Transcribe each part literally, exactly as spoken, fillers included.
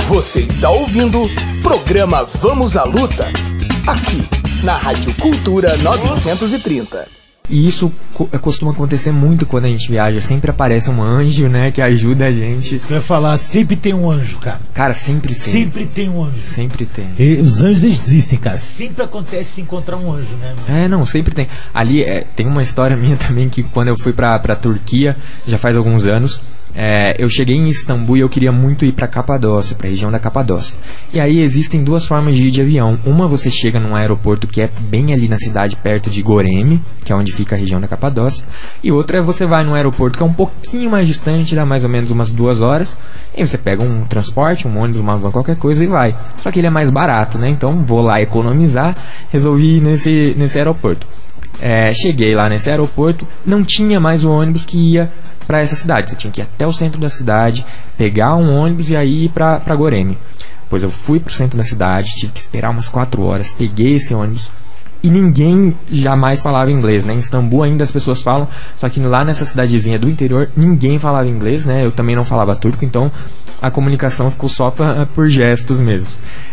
Você está ouvindo programa Vamos à Luta, aqui na Rádio Cultura novecentos e trinta. E isso co- costuma acontecer muito quando a gente viaja. Sempre aparece um anjo, né, que ajuda a gente. Isso que eu ia falar, sempre tem um anjo, cara. Cara, sempre tem. Sempre tem um anjo. Sempre tem. E os anjos existem, cara. Sempre acontece se encontrar um anjo, né? Meu? É, não, sempre tem. Ali é, tem uma história minha também que quando eu fui pra, pra Turquia, já faz alguns anos, é, eu cheguei em Istambul e eu queria muito ir pra Capadócia, pra região da Capadócia. E aí existem duas formas de ir de avião. Uma, você chega num aeroporto que é bem ali na cidade, perto de Goreme, que é onde fica a região da Capadócia. E outra é você vai num aeroporto que é um pouquinho mais distante, dá mais ou menos umas duas horas. E você pega um transporte, um ônibus, uma van, qualquer coisa e vai. Só que ele é mais barato, né? Então vou lá economizar, resolvi ir nesse, nesse aeroporto. É, cheguei lá nesse aeroporto, não tinha mais o ônibus que ia para essa cidade. Você tinha que ir até o centro da cidade, pegar um ônibus e aí ir para para Goreme. Pois eu fui pro centro da cidade, tive que esperar umas quatro horas, peguei esse ônibus e ninguém jamais falava inglês, né? Em Istambul ainda as pessoas falam, só que lá nessa cidadezinha do interior ninguém falava inglês, né? Eu também não falava turco, então a comunicação ficou só pra, por gestos mesmo.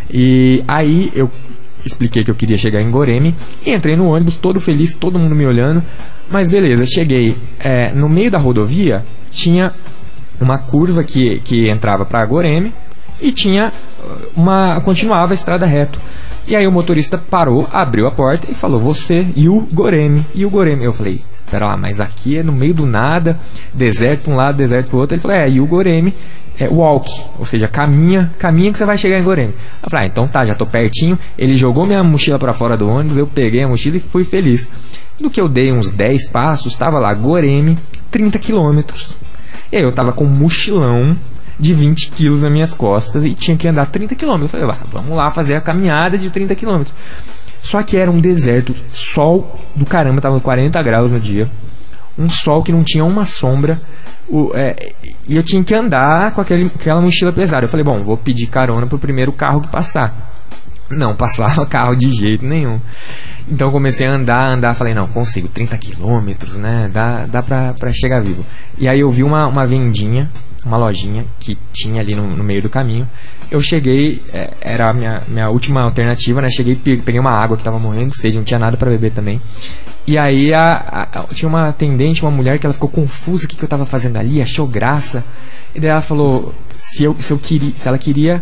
E aí eu expliquei que eu queria chegar em Goreme e entrei no ônibus todo feliz, todo mundo me olhando. Mas beleza, cheguei é, no meio da rodovia, tinha uma curva que, que entrava para Goreme e tinha uma, continuava a estrada reto. E aí o motorista parou, abriu a porta e falou: você e o Goreme, e o Goreme. Eu falei: pera lá, mas aqui é no meio do nada, deserto para um lado, deserto para o outro. Ele falou: é, e o Goreme é walk, ou seja, caminha, caminha que você vai chegar em Goreme. Eu falei: ah, então tá, já tô pertinho. Ele jogou minha mochila para fora do ônibus, eu peguei a mochila e fui feliz. Do que eu dei uns dez passos, tava lá Goreme, trinta quilômetros. E aí eu tava com um mochilão de vinte quilos nas minhas costas e tinha que andar trinta quilômetros. Eu falei: ah, vamos lá fazer a caminhada de trinta quilômetros. Só que era um deserto, sol do caramba, tava quarenta graus no dia, um sol que não tinha uma sombra. O, é, e eu tinha que andar com aquele, aquela mochila pesada. Eu falei: bom, vou pedir carona pro primeiro carro que passar. Não passava carro de jeito nenhum. Então eu comecei a andar, andar, falei: não, consigo, trinta quilômetros, né, dá, dá pra, pra chegar vivo. E aí eu vi uma, uma vendinha, uma lojinha que tinha ali no, no meio do caminho. Eu cheguei, é, era a minha, minha última alternativa, né, cheguei, peguei uma água que tava morrendo de sede, não tinha nada pra beber também. E aí a, a, tinha uma atendente, uma mulher, que ela ficou confusa o que, que eu tava fazendo ali, achou graça. E daí ela falou se, eu, se, eu queria, se ela queria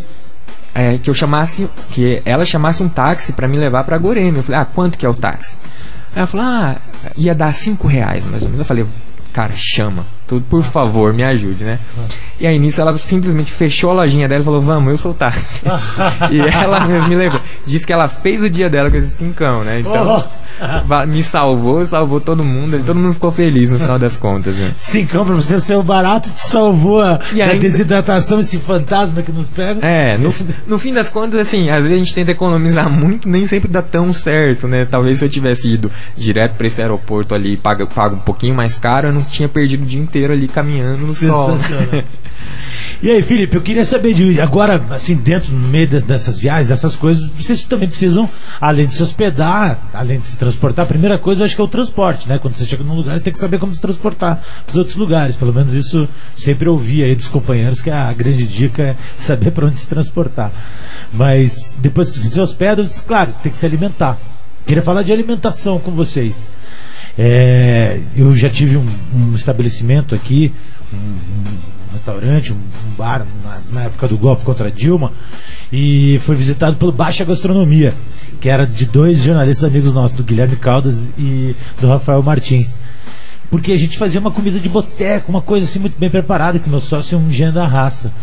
é, que eu chamasse, que ela chamasse um táxi pra me levar pra Goreme. Eu falei: ah, quanto que é o táxi? Aí ela falou: ah, ia dar cinco reais mais ou menos. Eu falei: cara, chama, tudo, por favor, me ajude, né? E aí nisso ela simplesmente fechou a lojinha dela e falou: vamos, eu sou o táxi. E ela mesmo me levou. Disse que ela fez o dia dela com esse cincão, né? Então me salvou, salvou todo mundo. E todo mundo ficou feliz no final das contas, né? Cincão pra você ser o barato, te salvou a, e ainda... a desidratação, esse fantasma que nos pega. É, no, no fim das contas, assim, às vezes a gente tenta economizar muito, nem sempre dá tão certo, né? Talvez se eu tivesse ido direto pra esse aeroporto ali, pago, pago um pouquinho mais caro, eu não tinha perdido o dia inteiro ali caminhando no sol. E aí, Felipe, eu queria saber de agora, assim, dentro, no meio dessas viagens, dessas coisas, vocês também precisam, além de se hospedar, além de se transportar, a primeira coisa eu acho que é o transporte, né? Quando você chega num lugar, você tem que saber como se transportar para os outros lugares. Pelo menos isso sempre ouvi aí dos companheiros, que a grande dica é saber para onde se transportar. Mas depois que você se hospeda, claro, tem que se alimentar. Queria falar de alimentação com vocês. É, eu já tive um, um estabelecimento aqui, um, um restaurante, um, um bar na, na época do golpe contra a Dilma, e foi visitado pelo Baixa Gastronomia, que era de dois jornalistas amigos nossos, do Guilherme Caldas e do Rafael Martins, porque a gente fazia uma comida de boteco, uma coisa assim muito bem preparada, que meu sócio é um gênio da raça.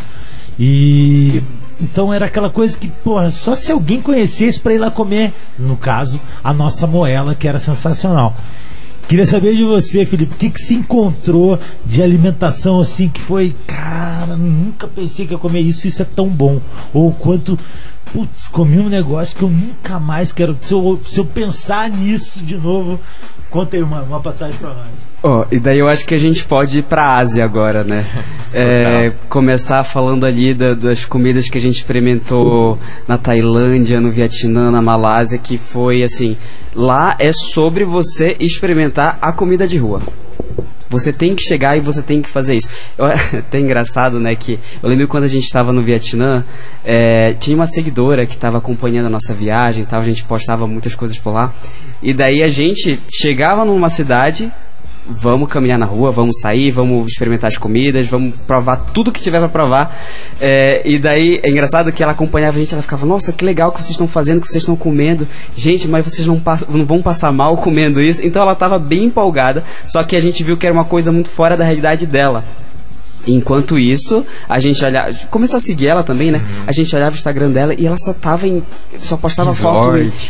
E então era aquela coisa que, porra, só se alguém conhecesse para ir lá comer, no caso, a nossa moela, que era sensacional. Queria saber de você, Felipe, o que, que se encontrou de alimentação assim que foi, cara, nunca pensei que ia comer isso, isso é tão bom. Ou quanto, putz, comi um negócio que eu nunca mais quero. Se eu, se eu pensar nisso de novo, conta aí uma, uma passagem pra nós. Oh, e daí eu acho que a gente pode ir pra Ásia agora, né? É, começar falando ali da, das comidas que a gente experimentou na Tailândia, no Vietnã, na Malásia, que foi assim, lá é sobre você experimentar a comida de rua. Você tem que chegar e você tem que fazer isso. Eu, é até engraçado, né, que eu lembro quando a gente estava no Vietnã, é, tinha uma seguidora que estava acompanhando a nossa viagem e tal, a gente postava muitas coisas por lá, e daí a gente chegava numa cidade, vamos caminhar na rua, vamos sair, vamos experimentar as comidas, vamos provar tudo que tiver pra provar. É, e daí, é engraçado que ela acompanhava a gente, ela ficava, nossa, que legal que vocês estão fazendo, que vocês estão comendo. Gente, mas vocês não, passam, não vão passar mal comendo isso. Então ela tava bem empolgada, só que a gente viu que era uma coisa muito fora da realidade dela. Enquanto isso, a gente olhava... Começou a seguir ela também, né? Uhum. A gente olhava o Instagram dela e ela só tava em... Só postava foto em...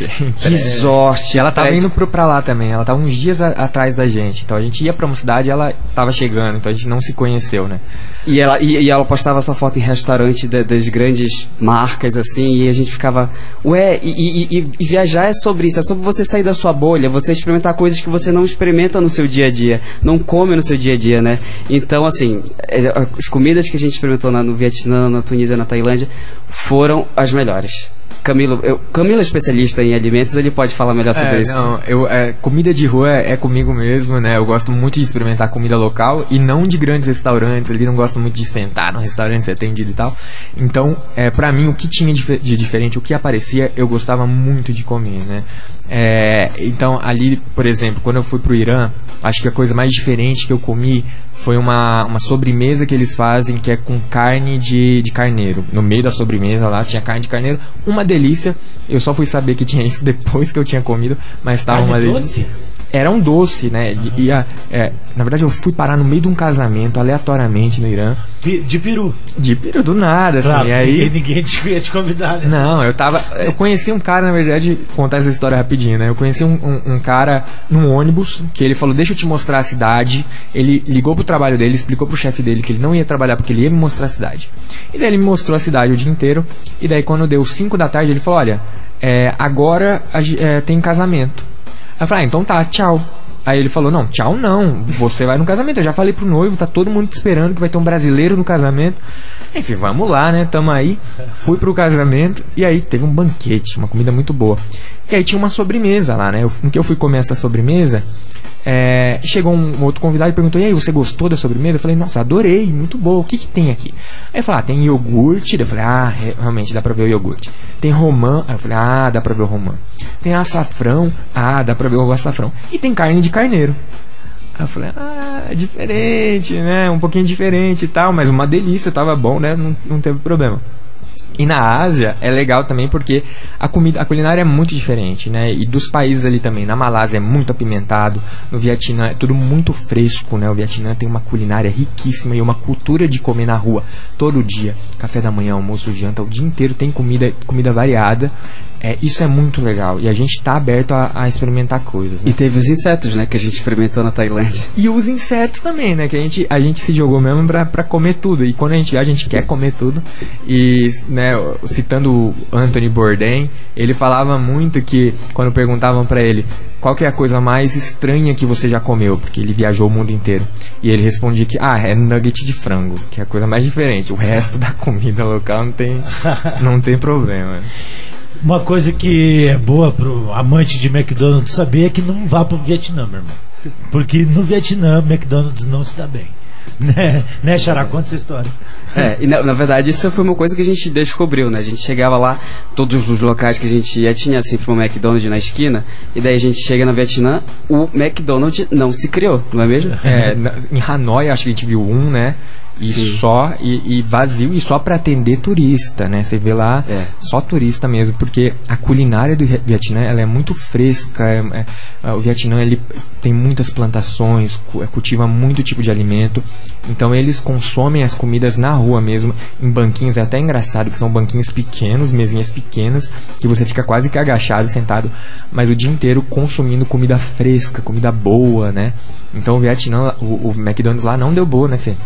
Resort. E ela tava indo pro, pra lá também. Ela tava uns dias a, atrás da gente. Então a gente ia pra uma cidade e ela tava chegando. Então a gente não se conheceu, né? E ela, e, e ela postava só foto em restaurante de, das grandes marcas, assim. E a gente ficava... Ué, e, e, e, e viajar é sobre isso. É sobre você sair da sua bolha. Você experimentar coisas que você não experimenta no seu dia a dia. Não come no seu dia a dia, né? Então, assim... As comidas que a gente experimentou na, no Vietnã, na Tunísia, na Tailândia foram as melhores. Camilo, eu, Camilo é especialista em alimentos, ele pode falar melhor sobre é, isso. Não, eu, é, comida de rua é, é comigo mesmo, né? Eu gosto muito de experimentar comida local e não de grandes restaurantes. Ali não gosto muito de sentar num restaurante, ser atendido e tal. Então, é, pra mim, o que tinha de, de diferente, o que aparecia, eu gostava muito de comer, né? É, então, ali, por exemplo, quando eu fui pro Irã, acho que a coisa mais diferente que eu comi foi uma, uma sobremesa que eles fazem, que é com carne de, de carneiro. No meio da sobremesa lá tinha carne de carneiro, uma delícia. Eu só fui saber que tinha isso depois que eu tinha comido, mas estava uma delícia. Era um doce, né? Uhum. E, a, é, na verdade, eu fui parar no meio de um casamento, aleatoriamente, no Irã. De peru? De peru, do nada, assim. Claro, aí... ninguém ia te convidar, né? Não, eu tava... Eu conheci um cara, na verdade, contar essa história rapidinho, né? Eu conheci um, um, um cara num ônibus, que ele falou, deixa eu te mostrar a cidade. Ele ligou pro trabalho dele, explicou pro chefe dele que ele não ia trabalhar porque ele ia me mostrar a cidade. E daí ele me mostrou a cidade o dia inteiro. E daí, quando deu cinco da tarde, ele falou, olha, é, agora é, tem casamento. Aí eu falei, ah, então tá, tchau. Aí ele falou, não, tchau não, você vai no casamento. Eu já falei pro noivo, tá todo mundo te esperando que vai ter um brasileiro no casamento. Enfim, vamos lá, né, tamo aí. Fui pro casamento e aí teve um banquete, uma comida muito boa. E aí tinha uma sobremesa lá, né, eu, no que eu fui comer essa sobremesa, é, chegou um, um outro convidado e perguntou, e aí, você gostou da sobremesa? Eu falei, nossa, adorei, muito boa, o que que tem aqui? Aí ele falou, ah, tem iogurte. Eu falei, ah, realmente dá pra ver o iogurte. Tem romã. Aí eu falei, ah, dá pra ver o romã. Tem açafrão. Ah, dá pra ver o açafrão. E tem carne de carneiro. Aí eu falei, ah, é diferente, né, um pouquinho diferente e tal, mas uma delícia, tava bom, né, não, não teve problema. E na Ásia é legal também porque a comida, a culinária é muito diferente, né? E dos países ali também. Na Malásia é muito apimentado, no Vietnã é tudo muito fresco, né? O Vietnã tem uma culinária riquíssima e uma cultura de comer na rua todo dia. Café da manhã, almoço, janta, o dia inteiro tem comida, comida variada. É, isso é muito legal. E a gente tá aberto a, a experimentar coisas, né? E teve os insetos, né? Que a gente experimentou na Tailândia. E os insetos também, né? Que a gente, a gente se jogou mesmo pra, pra comer tudo. E quando a gente viaja, a gente quer comer tudo. E, né, citando o Anthony Bourdain, ele falava muito que, quando perguntavam pra ele qual que é a coisa mais estranha que você já comeu, porque ele viajou o mundo inteiro, e ele respondia que, ah, é nugget de frango, que é a coisa mais diferente. O resto da comida local não tem, não tem problema. Uma coisa que é boa pro amante de McDonald's saber é que não vá pro Vietnã, meu irmão. Porque no Vietnã, McDonald's não está bem. Né, né, Xará? Conta essa história. É, e na, na verdade isso foi uma coisa que a gente descobriu, né? A gente chegava lá, todos os locais que a gente ia, tinha sempre um McDonald's na esquina, e daí a gente chega no Vietnã, o McDonald's não se criou, não é mesmo? É, na, em Hanoi acho que a gente viu um, né? E Sim. só, e, e vazio, e só para atender turista, né? Você vê lá, é. só turista mesmo, porque a culinária do Vietnã, ela é muito fresca, é, é, o Vietnã, ele tem muitas plantações, cultiva muito tipo de alimento, então eles consomem as comidas na rua mesmo, em banquinhos. É até engraçado que são banquinhos pequenos, mesinhas pequenas, que você fica quase que agachado, sentado, mas o dia inteiro consumindo comida fresca, comida boa, né? Então o Vietnã, o, o McDonald's lá não deu boa, né, Fê?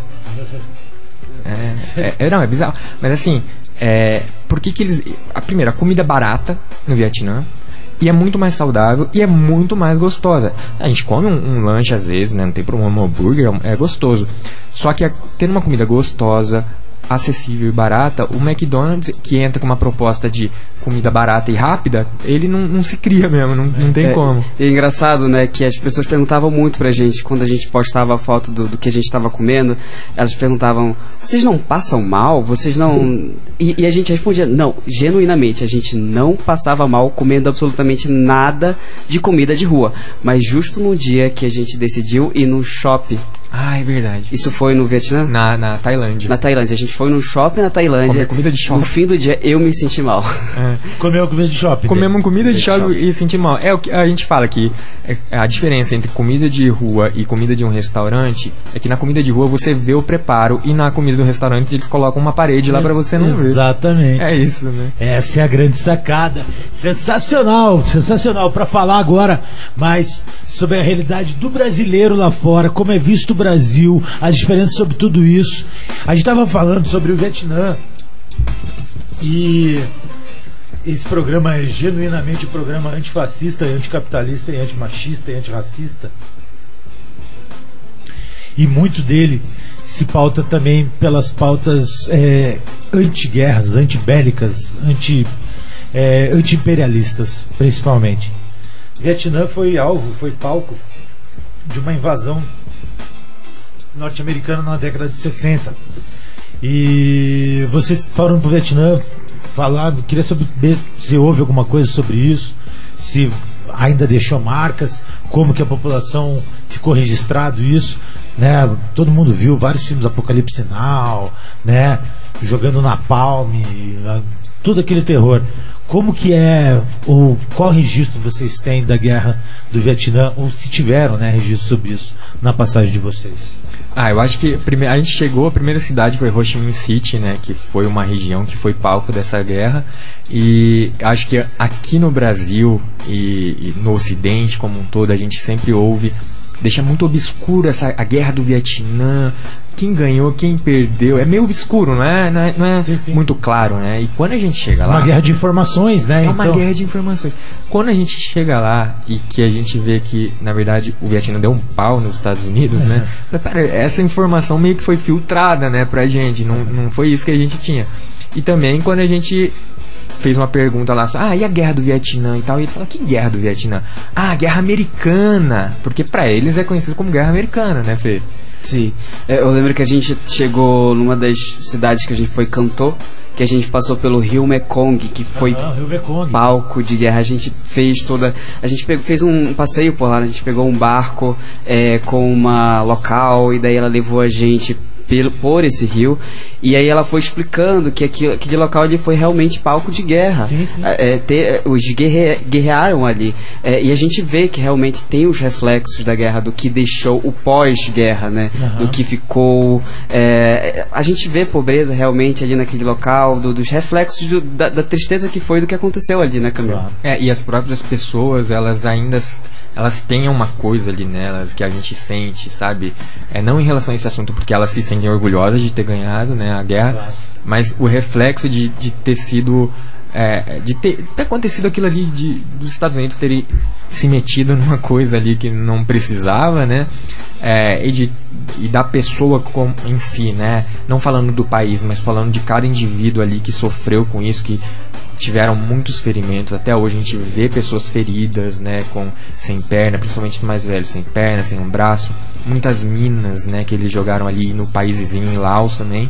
É, é, não, é bizarro. Mas assim, é, por que que eles... A primeira, a comida barata no Vietnã, e é muito mais saudável e é muito mais gostosa. A gente come um, um lanche às vezes, né? Não tem problema, um hambúrguer é gostoso. Só que a, tendo uma comida gostosa, acessível e barata, o McDonald's, que entra com uma proposta de comida barata e rápida, ele não, não se cria mesmo, não, não tem é, como. E é engraçado, né, que as pessoas perguntavam muito pra gente, quando a gente postava a foto do, do que a gente estava comendo, elas perguntavam, vocês não passam mal? Vocês não... E, e a gente respondia, não, genuinamente, a gente não passava mal comendo absolutamente nada de comida de rua. Mas justo no dia que a gente decidiu ir no shopping. Ah, é verdade. Isso foi no Vietnã? Na, na Tailândia. Na Tailândia. A gente foi no shopping na Tailândia. Comer comida de shopping. No fim do dia, eu me senti mal. É. Comeu comida de shopping. Comemos comida de, de shopping, shopping e senti mal. É o que a gente fala que a diferença entre comida de rua e comida de um restaurante é que na comida de rua você vê o preparo e na comida do restaurante eles colocam uma parede lá pra você não ver. Exatamente. É isso, né? Essa é a grande sacada. Sensacional, sensacional. Pra falar agora mais sobre a realidade do brasileiro lá fora, como é visto o Brasil, as diferenças sobre tudo isso. A gente estava falando sobre o Vietnã e esse programa é genuinamente um programa antifascista, anticapitalista, e antimachista e antirracista. E muito dele se pauta também pelas pautas é, anti-guerras, anti-bélicas, anti, é, anti-imperialistas, principalmente. O Vietnã foi alvo, foi palco de uma invasão norte-americana na década de sessenta. E vocês foram para o Vietnã falar, queria saber se houve alguma coisa sobre isso, se ainda deixou marcas, como que a população ficou registrado isso, né? Todo mundo viu vários filmes Apocalipse Now, né? Jogando napalm, tudo aquele terror. Como que é, ou qual registro vocês têm da guerra do Vietnã, ou se tiveram, né, registro sobre isso na passagem de vocês? Ah, eu acho que prime- a gente chegou, a primeira cidade foi Ho Chi Minh City, né, que foi uma região que foi palco dessa guerra, e acho que aqui no Brasil e, e no Ocidente como um todo a gente sempre ouve, deixa muito obscuro essa, a guerra do Vietnã, quem ganhou, quem perdeu, é meio obscuro, não é, não é, não é sim, sim. muito claro, né, e quando a gente chega lá... Uma guerra de informações, né? É uma então... guerra de informações. Quando a gente chega lá e que a gente vê que, na verdade, o Vietnã deu um pau nos Estados Unidos, é. né? Pera, essa informação meio que foi filtrada, né, pra gente. Não, não foi isso que a gente tinha. E também quando a gente fez uma pergunta lá, ah, e a guerra do Vietnã e tal, e eles falaram, que guerra do Vietnã? Ah, a guerra americana. Porque pra eles é conhecido como guerra americana, né, Fê? Sim. Eu lembro que a gente chegou numa das cidades que a gente foi, cantou, que a gente passou pelo Rio Mekong, que foi ah, Rio Mekong. palco de guerra. A gente fez toda... A gente pegou, fez um passeio por lá, né? A gente pegou um barco é, com uma local, e daí ela levou a gente pelo, por esse rio, e aí ela foi explicando que aquilo, aquele local ali foi realmente palco de guerra. Sim, sim. É, ter, os guerre, guerrearam ali, é, e a gente vê que realmente tem os reflexos da guerra, do que deixou o pós-guerra, né? Uhum. Do que ficou... É, a gente vê pobreza realmente ali naquele local, do, dos reflexos do, da, da tristeza que foi do que aconteceu ali, né, Camilo? Claro. É, e as próprias pessoas, elas ainda elas têm uma coisa ali nelas que a gente sente, sabe? É, não em relação a esse assunto, porque elas se sentem orgulhosas de ter ganhado, né, a guerra, claro. Mas o reflexo de, de ter sido... É, de ter, ter acontecido aquilo ali de, dos Estados Unidos terem se metido numa coisa ali que não precisava, né? É, e, de, e da pessoa com, em si, né? Não falando do país, mas falando de cada indivíduo ali que sofreu com isso, que tiveram muitos ferimentos. Até hoje a gente vê pessoas feridas, né, com, sem perna, principalmente os mais velhos, sem perna, sem um braço. Muitas minas, né, que eles jogaram ali no país vizinho, em Laos também.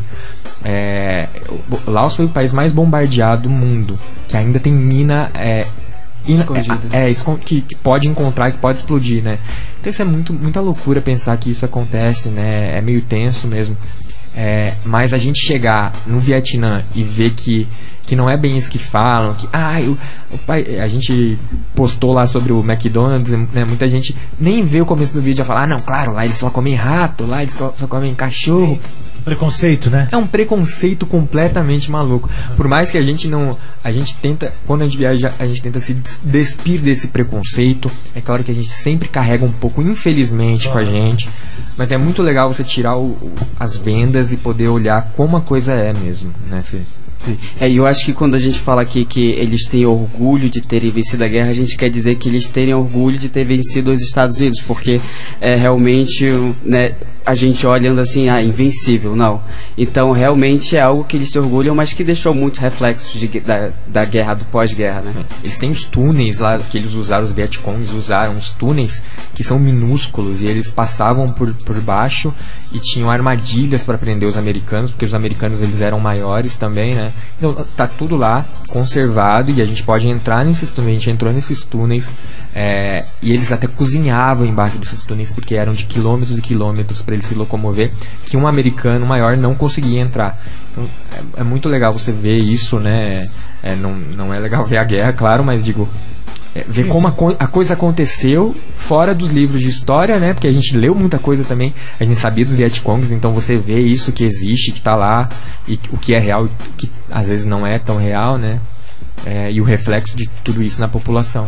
É, o Laos foi o país mais bombardeado do mundo, que ainda tem mina é, escondida. É, é, que, que pode encontrar, que pode explodir, né? Então isso é muito, muita loucura pensar que isso acontece, né? É meio tenso mesmo. É, mas a gente chegar no Vietnã e ver que, que não é bem isso que falam, que ah, o, o pai, a gente postou lá sobre o McDonald's, né, muita gente nem vê o começo do vídeo e já fala, ah não, claro, lá eles só comem rato, lá eles só, só comem cachorro. Sim. Preconceito, né? É um preconceito completamente maluco. Por mais que a gente não... A gente tenta... Quando a gente viaja, a gente tenta se despir desse preconceito. É claro que a gente sempre carrega um pouco, infelizmente, com a gente. Mas é muito legal você tirar o, o, as vendas e poder olhar como a coisa é mesmo, né, Fê? Sim. É, e eu acho que quando a gente fala aqui que eles têm orgulho de terem vencido a guerra, a gente quer dizer que eles terem orgulho de ter vencido os Estados Unidos, porque é realmente, né, a gente olhando assim, ah, invencível, não. Então, realmente é algo que eles se orgulham, mas que deixou muito reflexos de, da, da guerra, do pós-guerra, né? Eles têm os túneis lá, que eles usaram, os Vietcongs usaram os túneis, que são minúsculos, e eles passavam por, por baixo e tinham armadilhas para prender os americanos, porque os americanos eles eram maiores também, né? Então, tá tudo lá, conservado, e a gente pode entrar nesses túneis, a gente entrou nesses túneis, é, e eles até cozinhavam embaixo desses túneis, porque eram de quilômetros e quilômetros para ele se locomover, que um americano maior não conseguia entrar. Então, é, é muito legal você ver isso, né? É, não, não é legal ver a guerra, claro, mas digo, é, ver como a, co- a coisa aconteceu fora dos livros de história, né? Porque a gente leu muita coisa também, a gente sabia dos Vietcongs, então você vê isso que existe, que tá lá, e o que é real, e o que às vezes não é tão real, né? É, e o reflexo de tudo isso na população.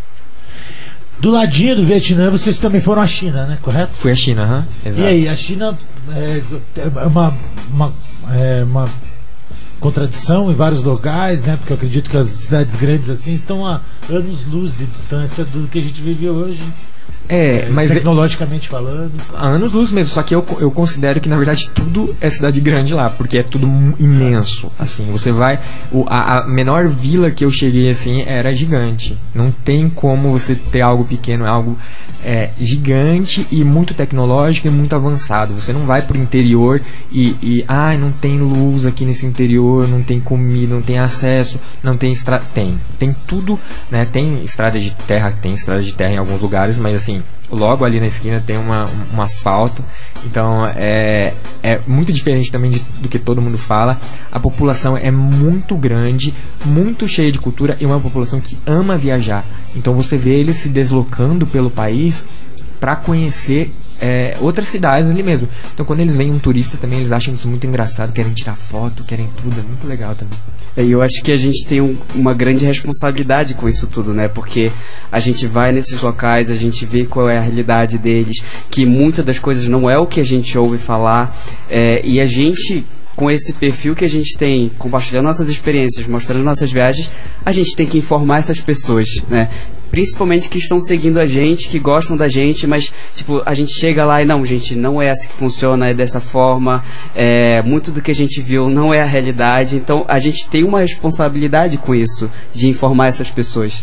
Do ladinho do Vietnã, vocês também foram à China, né? Correto? Fui à China, aham. Exato. E aí, a China é, é uma, uma, é uma contradição em vários locais, né? Porque eu acredito que as cidades grandes assim estão a anos-luz de distância do que a gente vive hoje. É, mas tecnologicamente falando. Há anos luz mesmo, só que eu, eu considero que na verdade tudo é cidade grande lá, porque é tudo imenso, assim, você vai, o, a, a menor vila que eu cheguei assim era gigante, não tem como você ter algo pequeno, é algo é, gigante e muito tecnológico e muito avançado. Você não vai pro interior e, e ah, não tem luz aqui nesse interior, não tem comida, não tem acesso, não tem estrada, tem, tem tudo, né, tem estrada de terra, tem estrada de terra em alguns lugares, mas assim, logo ali na esquina tem uma, um, um asfalto, então é, é muito diferente também de, do que todo mundo fala. A população é muito grande, muito cheia de cultura, e uma população que ama viajar, então você vê eles se deslocando pelo país para conhecer é, outras cidades ali mesmo. Então quando eles veem um turista também, eles acham isso muito engraçado, querem tirar foto, querem tudo, é muito legal também. E eu acho que a gente tem um, uma grande responsabilidade com isso tudo, né? Porque a gente vai nesses locais, a gente vê qual é a realidade deles, que muitas das coisas não é o que a gente ouve falar, é, e a gente, com esse perfil que a gente tem, compartilhando nossas experiências, mostrando nossas viagens, a gente tem que informar essas pessoas, né? Principalmente que estão seguindo a gente, que gostam da gente, mas tipo, a gente chega lá e não, gente, não é assim que funciona, é dessa forma, é, muito do que a gente viu não é a realidade, então a gente tem uma responsabilidade com isso, de informar essas pessoas.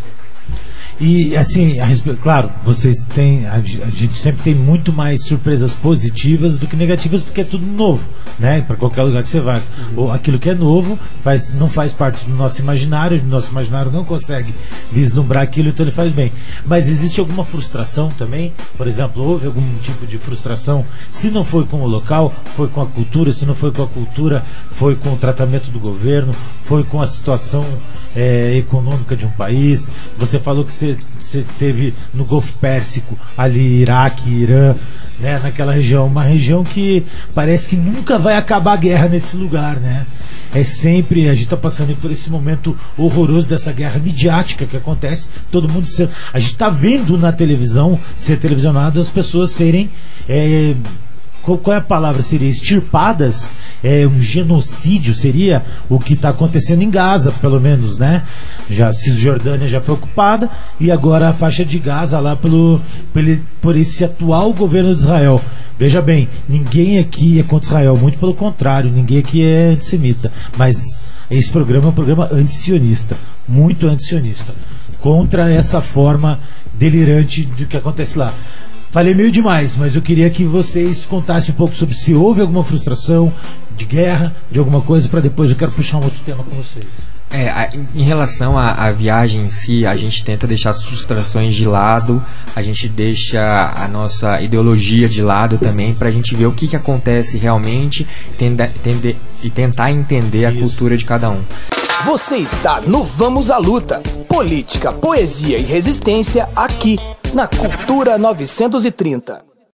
E assim, a respe... claro, vocês têm, a gente sempre tem muito mais surpresas positivas do que negativas, porque é tudo novo, né? Para qualquer lugar que você vai, uhum. Ou aquilo que é novo faz, não faz parte do nosso imaginário, o nosso imaginário não consegue vislumbrar aquilo, então ele faz bem. Mas existe alguma frustração também? Por exemplo, houve algum tipo de frustração? Se não foi com o local, foi com a cultura. Se não foi com a cultura, foi com o tratamento do governo, foi com a situação é, econômica de um país. Você falou que você Você teve no Golfo Pérsico, ali Iraque, Irã, né, naquela região, uma região que parece que nunca vai acabar a guerra nesse lugar, né? É sempre, a gente está passando por esse momento horroroso dessa guerra midiática que acontece, todo mundo, a gente está vendo na televisão, ser televisionado, as pessoas serem é, qual, qual é a palavra? Seria extirpadas, é, um genocídio seria o que está acontecendo em Gaza, pelo menos, né? Já, Cisjordânia já foi ocupada e agora a faixa de Gaza lá pelo, pelo, por esse atual governo de Israel. Veja bem, ninguém aqui é contra Israel, muito pelo contrário, ninguém aqui é antissemita, mas esse programa é um programa antisionista, muito antisionista, contra essa forma delirante do que acontece lá. Falei meio demais, mas eu queria que vocês contassem um pouco sobre se houve alguma frustração de guerra, de alguma coisa, para depois eu quero puxar um outro tema com vocês. É, a, em relação à, à viagem em si, a gente tenta deixar as frustrações de lado, a gente deixa a nossa ideologia de lado também, pra gente ver o que, que acontece realmente tenda, tende, e tentar entender a Isso. cultura de cada um. Você está no Vamos à Luta. Política, poesia e resistência aqui na Cultura novecentos e trinta.